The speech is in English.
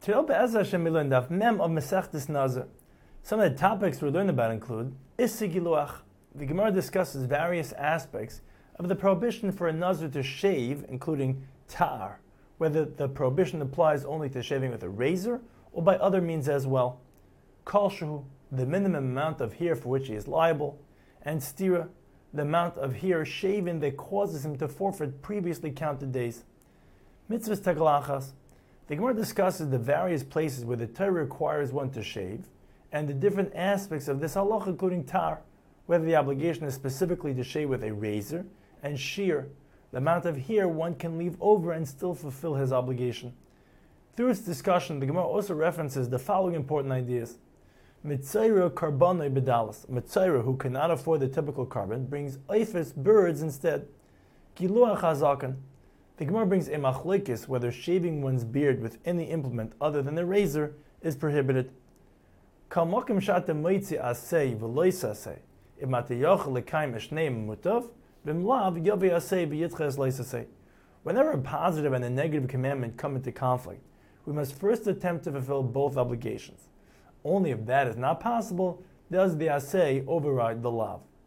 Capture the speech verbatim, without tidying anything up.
Today, Be'ez Hashem, we learned Daf Mem of Masechtas Nazir. Some of the topics we learned about include Issei Giluach. The Gemara discusses various aspects of the prohibition for a Nazir to shave, including ta'ar, whether the prohibition applies only to shaving with a razor or by other means as well. Kol shehu, the minimum amount of hair for which he is liable, and stira, the amount of hair shaven that causes him to forfeit previously counted days. Mitzvahs tegalachas. The Gemara discusses the various places where the Torah requires one to shave, and the different aspects of this halacha, including tar, whether the obligation is specifically to shave with a razor, and shear, the amount of hair one can leave over and still fulfill his obligation. Through its discussion, the Gemara also references the following important ideas. Mitzayra karbonai bedalas. Mitzayra, who cannot afford the typical carbon, brings eifes, birds instead. Giluach hazakan. The Gemara brings a machlekes whether shaving one's beard with any implement other than a razor is prohibited. Kal mokim shata moitzi asei v'lois asei. If matayachal lekaim eshneim mutav, v'mlav yavi asei v'yitches lois asei. Whenever a positive and a negative commandment come into conflict, we must first attempt to fulfill both obligations. Only if that is not possible does the asei override the lav.